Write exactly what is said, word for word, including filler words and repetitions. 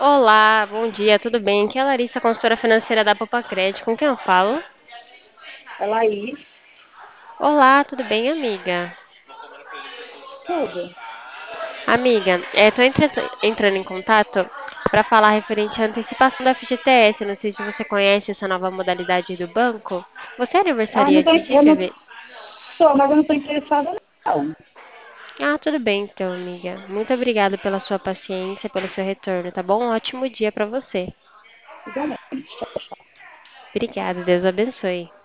Olá, bom dia, tudo bem? Aqui é a Larissa, consultora financeira da Popacred. Com quem eu falo? É Laís, Olá, tudo bem, amiga? tudo. Amiga, estou entrando em contato para falar referente à antecipação da F G T S. Não sei se você conhece essa nova modalidade do banco. Você é Ah, não tô, aniversariante de eu não fevereiro? sou, mas eu não estou interessada, não. Ah, tudo bem então, amiga. Muito obrigada pela sua paciência, pelo seu retorno, tá bom? Um ótimo dia para você. Igualmente. Tchau, tchau. Obrigada, Deus abençoe.